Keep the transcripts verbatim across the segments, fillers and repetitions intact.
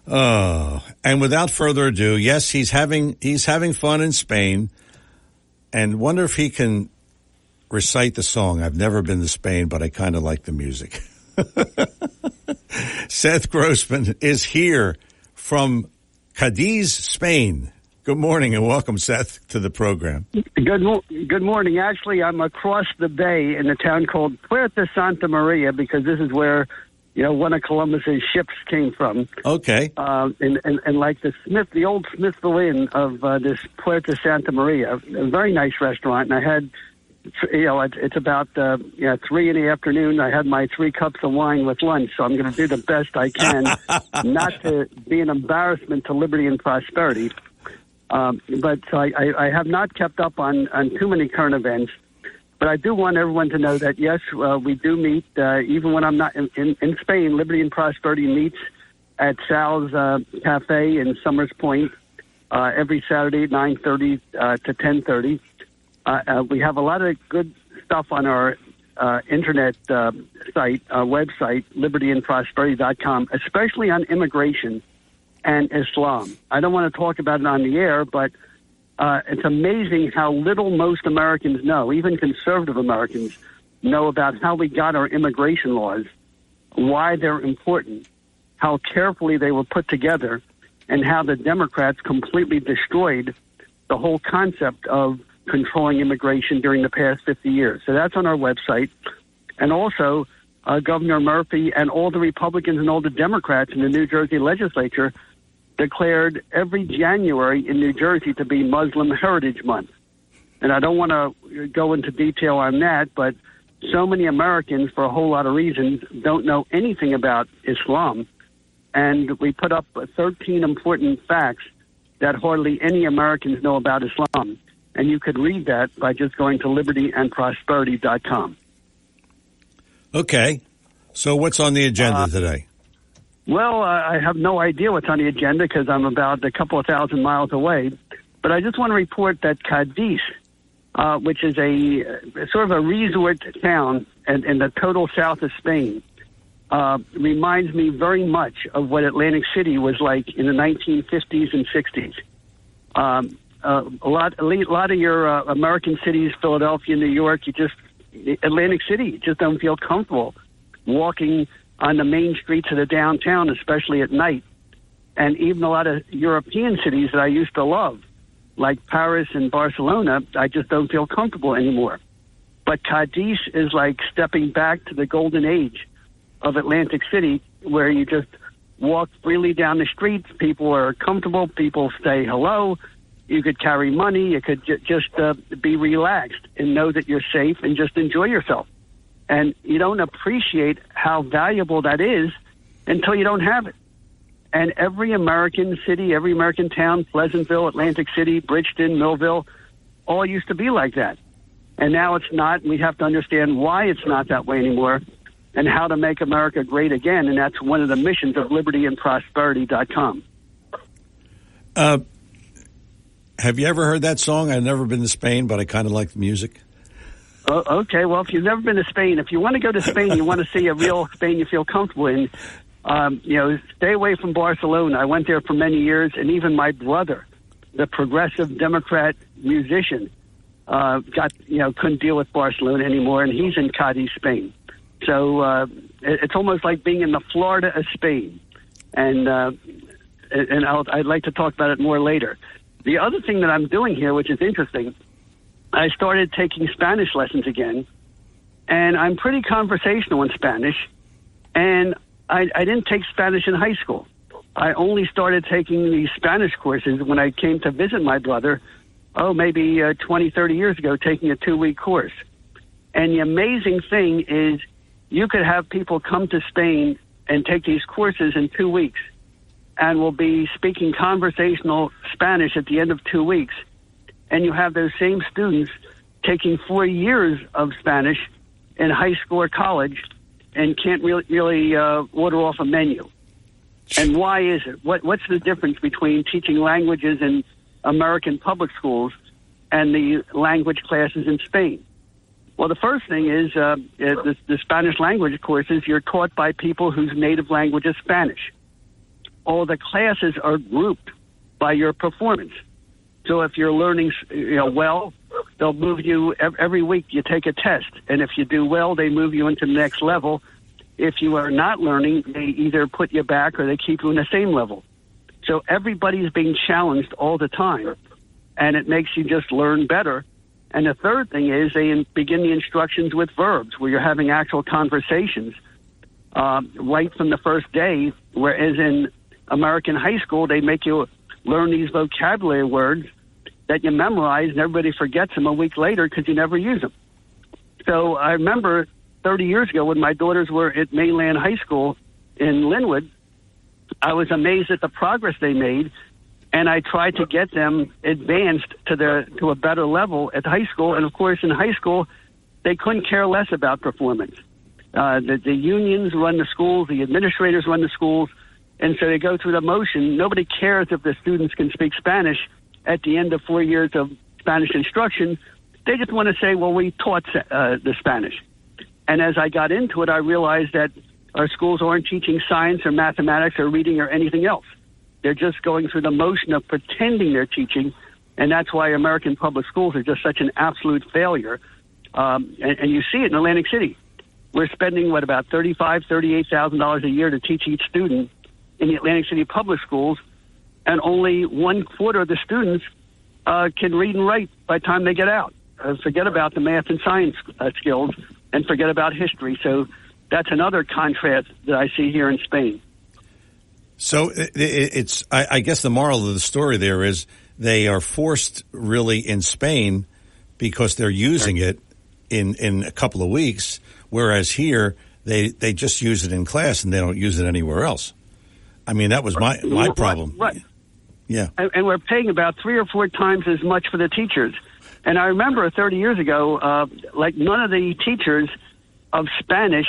Oh, and without further ado, yes, he's having he's having fun in Spain, and wonder if he can recite the song. I've never been to Spain, but I kind of like the music. Seth Grossman is here from Cadiz, Spain. Good morning and welcome, Seth, to the program. Good, mo- good morning. Actually, I'm across the bay in a town called Puerto Santa Maria because this is where, you know, one of Columbus's ships came from. Okay. Uh, and, and, and like the Smith, the old Smithville Inn of uh, this Puerto Santa Maria, a very nice restaurant. And I had, you know, it's, it's about uh, you know, three in the afternoon. I had my three cups of wine with lunch, so I'm going to do the best I can not to be an embarrassment to liberty and prosperity. Um, but so I, I, I have not kept up on, on too many current events. But I do want everyone to know that, yes, uh, we do meet, uh, even when I'm not in, in, in Spain, Liberty and Prosperity meets at Sal's uh, Cafe in Summers Point uh, every Saturday at nine thirty uh, to ten thirty. Uh, uh, we have a lot of good stuff on our uh, internet uh, site, our website, liberty and prosperity dot com, especially on immigration and Islam. I don't want to talk about it on the air, but uh, it's amazing how little most Americans know, even conservative Americans, know about how we got our immigration laws, why they're important, how carefully they were put together, and how the Democrats completely destroyed the whole concept of controlling immigration during the past fifty years. So that's on our website. And also, uh, Governor Murphy and all the Republicans and all the Democrats in the New Jersey legislature declared every January in New Jersey to be Muslim Heritage Month. And I don't want to go into detail on that, but so many Americans, for a whole lot of reasons, don't know anything about Islam. And we put up thirteen important facts that hardly any Americans know about Islam. And you could read that by just going to liberty and prosperity dot com. Okay. So what's on the agenda uh, today? Well, uh, I have no idea what's on the agenda because I'm about a couple of thousand miles away. But I just want to report that Cadiz, uh, which is a uh, sort of a resort town in, in the total south of Spain, uh, reminds me very much of what Atlantic City was like in the nineteen fifties and sixties. Um, uh, a lot, a lot of your uh, American cities, Philadelphia, New York, you just Atlantic City, you just don't feel comfortable walking on the main streets of the downtown, especially at night. And even a lot of European cities that I used to love, like Paris and Barcelona, I just don't feel comfortable anymore. But Cadiz is like stepping back to the golden age of Atlantic City, where you just walk freely down the streets. People are comfortable. People say hello. You could carry money. You could j- just uh, be relaxed and know that you're safe and just enjoy yourself. And you don't appreciate how valuable that is until you don't have it. And every American city, every American town, Pleasantville, Atlantic City, Bridgeton, Millville, all used to be like that. And now it's not, and we have to understand why it's not that way anymore and how to make America great again. And that's one of the missions of liberty and prosperity dot com. Uh, have you ever heard that song? I've never been to Spain, but I kind of like the music. Oh, okay, well, if you've never been to Spain, if you want to go to Spain, you want to see a real Spain you feel comfortable in, um, you know, stay away from Barcelona. I went there for many years, and even my brother, the progressive Democrat musician, uh, got, you know, couldn't deal with Barcelona anymore, and he's in Cadiz, Spain. So uh, it's almost like being in the Florida of Spain. And, uh, and I'll, I'd like to talk about it more later. The other thing that I'm doing here, which is interesting, I started taking Spanish lessons again, and I'm pretty conversational in Spanish, and I, I didn't take Spanish in high school. I only started taking these Spanish courses when I came to visit my brother, oh, maybe uh, twenty, thirty years ago, taking a two-week course. And the amazing thing is you could have people come to Spain and take these courses in two weeks and will be speaking conversational Spanish at the end of two weeks. And you have those same students taking four years of Spanish in high school or college and can't really, really uh, order off a menu. And why is it? What, what's the difference between teaching languages in American public schools and the language classes in Spain? Well, the first thing is uh, the, the Spanish language courses, you're taught by people whose native language is Spanish. all the classes are grouped by your performance. So if you're learning, you know, well, they'll move you every week. You take a test, and if you do well, they move you into the next level. If you are not learning, they either put you back or they keep you in the same level. So everybody's being challenged all the time, and it makes you just learn better. And the third thing is they begin the instructions with verbs, where you're having actual conversations um, right from the first day, whereas in American high school, they make you learn these vocabulary words that you memorize, and everybody forgets them a week later because you never use them. So I remember thirty years ago when my daughters were at Mainland High School in Linwood, I was amazed at the progress they made, and I tried to get them advanced to the to a better level at high school. And, of course, in high school, they couldn't care less about performance. Uh, the, the unions run the schools, the administrators run the schools, and so they go through the motion. Nobody cares if the students can speak Spanish at the end of four years of Spanish instruction. They just want to say, well, we taught uh, the Spanish. And as I got into it, I realized that our schools aren't teaching science or mathematics or reading or anything else. They're just going through the motion of pretending they're teaching, and that's why American public schools are just such an absolute failure. Um, and, and you see it in Atlantic City. We're spending, what, about thirty-five thousand dollars, thirty-eight thousand dollars a year to teach each student in the Atlantic City public schools, and only one quarter of the students uh, can read and write by the time they get out. Uh, forget about the math and science uh, skills, and forget about history. So that's another contrast that I see here in Spain. So it's, I guess the moral of the story there is they are forced really in Spain because they're using it in, in a couple of weeks, whereas here they, they just use it in class and they don't use it anywhere else. I mean, that was my, my problem. Right. right. Yeah. And, and we're paying about three or four times as much for the teachers. And I remember thirty years ago, uh, like none of the teachers of Spanish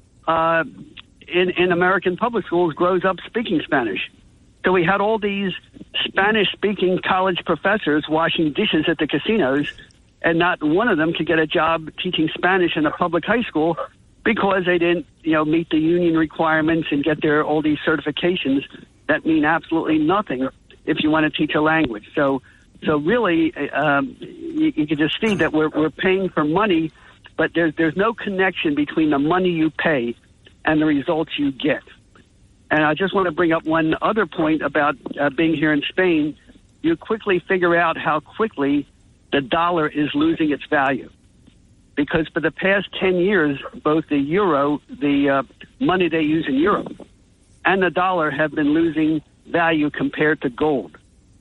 uh, in, in American public schools grows up speaking Spanish. So we had all these Spanish-speaking college professors washing dishes at the casinos, and not one of them could get a job teaching Spanish in a public high school because they didn't, you know, meet the union requirements and get their all these certifications that mean absolutely nothing if you want to teach a language. So, so really, um, you, you can just see that we're we're paying for money, but there's there's no connection between the money you pay and the results you get. And I just want to bring up one other point about uh, being here in Spain. You quickly figure out how quickly the dollar is losing its value. Because for the past ten years, both the euro, the uh, money they use in Europe, and the dollar have been losing value compared to gold.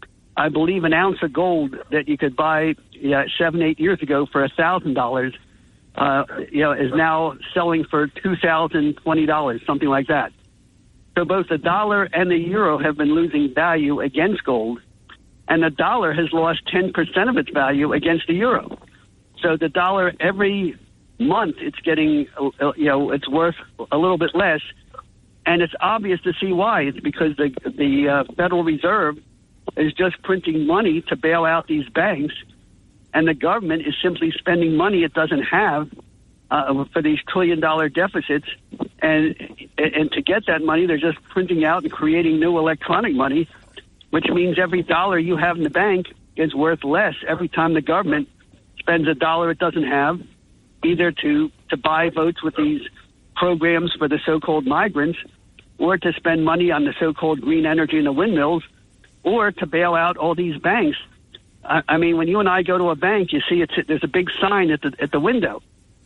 I believe an ounce of gold that you could buy yeah, seven, eight years ago for one thousand dollars uh, you know, is now selling for two thousand twenty dollars, something like that. So both the dollar and the euro have been losing value against gold, and the dollar has lost ten percent of its value against the euro. So the dollar, every month, it's getting, you know, it's worth a little bit less, and it's obvious to see why. It's because the the uh, Federal Reserve is just printing money to bail out these banks, and the government is simply spending money it doesn't have uh, for these trillion-dollar deficits, and and to get that money, they're just printing out and creating new electronic money, which means every dollar you have in the bank is worth less every time the government spends a dollar it doesn't have, either to, to buy votes with these programs for the so-called migrants, or to spend money on the so-called green energy and the windmills, or to bail out all these banks. I, I mean, when you and I go to a bank, you see it's, there's a big sign at the at the window.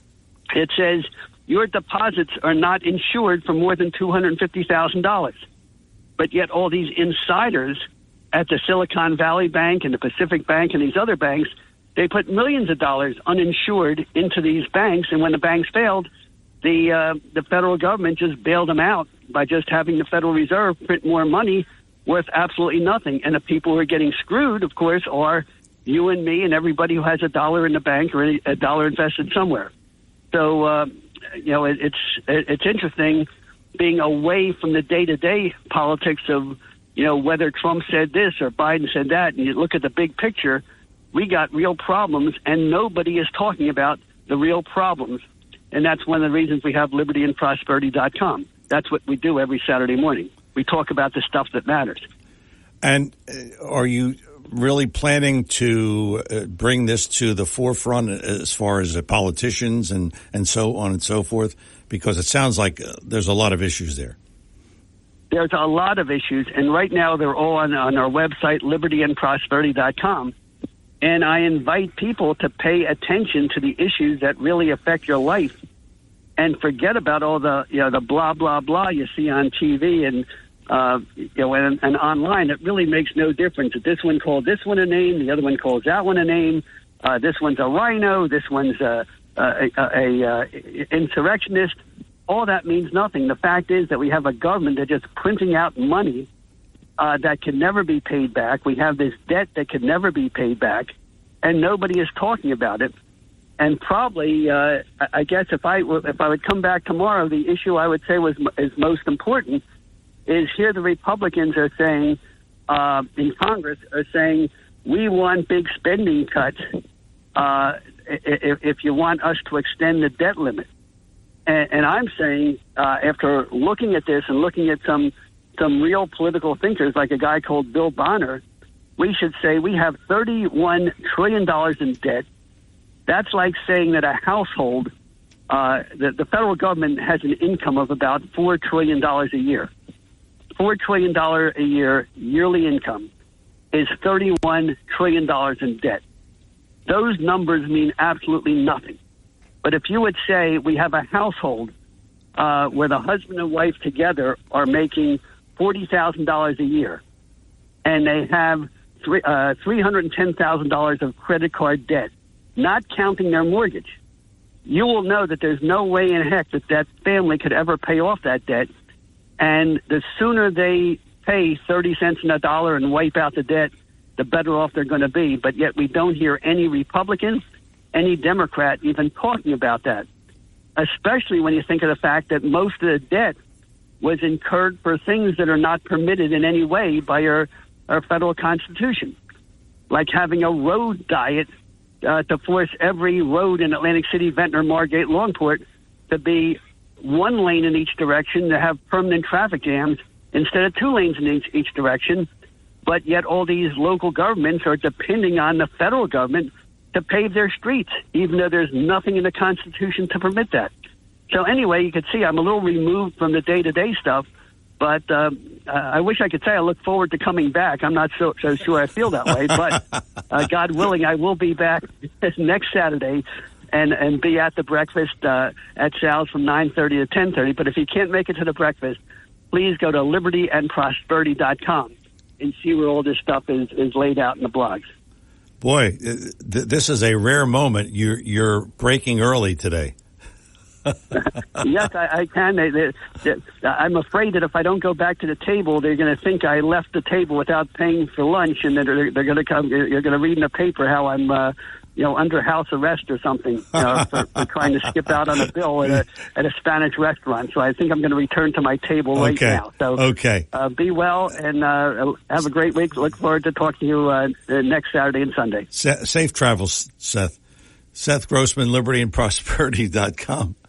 It says, your deposits are not insured for more than two hundred fifty thousand dollars. But yet all these insiders at the Silicon Valley Bank and the Pacific Bank and these other banks, they put millions of dollars uninsured into these banks, and when the banks failed, the uh, the federal government just bailed them out by just having the Federal Reserve print more money worth absolutely nothing. And the people who are getting screwed, of course, are you and me and everybody who has a dollar in the bank or a dollar invested somewhere. So, uh, you know, it, it's it, it's interesting being away from the day-to-day politics of, you know, whether Trump said this or Biden said that, and you look at the big picture. We got real problems, and nobody is talking about the real problems. And that's one of the reasons we have liberty and prosperity dot com. That's what we do every Saturday morning. we talk about the stuff that matters. And uh, are you really planning to uh, bring this to the forefront as far as uh, politicians and, and so on and so forth? Because it sounds like uh, there's a lot of issues there. There's a lot of issues, and right now they're all on, on our website, liberty and prosperity dot com. And I invite people to pay attention to the issues that really affect your life and forget about all the, you know, the blah, blah, blah you see on T V and, uh, you know, and, and online. It really makes no difference. This one called this one a name, the other one calls that one a name. Uh, this one's a rhino, this one's a, a, a, a, a insurrectionist. All that means nothing. The fact is that we have a government that's just printing out money uh, that can never be paid back. We have this debt that can never be paid back, and nobody is talking about it. And probably, uh, I guess, if I if I would come back tomorrow, the issue I would say was is most important is here the Republicans are saying uh, in Congress are saying we want big spending cuts uh, if, if you want us to extend the debt limit. And, and I'm saying, uh, after looking at this and looking at some some real political thinkers, like a guy called Bill Bonner, we should say we have thirty-one trillion dollars in debt. That's like saying that a household, uh, the, the federal government has an income of about four trillion dollars a year. four trillion dollars a year yearly income is thirty-one trillion dollars in debt. Those numbers mean absolutely nothing. But if you would say we have a household uh, where the husband and wife together are making forty thousand dollars a year, and they have three, uh, three hundred ten thousand dollars of credit card debt, not counting their mortgage, you will know that there's no way in heck that that family could ever pay off that debt. And the sooner they pay thirty cents in a dollar and wipe out the debt, the better off they're going to be. But yet we don't hear any Republicans, any Democrat even talking about that, especially when you think of the fact that most of the debt was incurred for things that are not permitted in any way by our, our federal Constitution, like having a road diet uh, to force every road in Atlantic City, Ventnor, Margate, Longport to be one lane in each direction, to have permanent traffic jams instead of two lanes in each, each direction. But yet all these local governments are depending on the federal government to pave their streets, even though there's nothing in the Constitution to permit that. So anyway, you can see I'm a little removed from the day-to-day stuff, but uh, I wish I could say I look forward to coming back. I'm not so, so sure I feel that way, but uh, God willing, I will be back next Saturday and, and be at the breakfast uh, at Sal's from nine thirty to ten thirty. But if you can't make it to the breakfast, please go to liberty and prosperity dot com and see where all this stuff is, is laid out in the blogs. Boy, th- this is a rare moment. You're, you're breaking early today. Yes, I, I can. They, they, they, I'm afraid that if I don't go back to the table, they're going to think I left the table without paying for lunch, and they're, they're going to come. You're going to read in the paper how I'm, uh, you know, under house arrest or something, you know, for, for trying to skip out on a bill at a at a Spanish restaurant. So I think I'm going to return to my table right okay. now. So okay, uh, be well and uh, have a great week. Look forward to talking to you uh, next Saturday and Sunday. Sa- safe travels, Seth. Seth Grossman, liberty and prosperity dot com.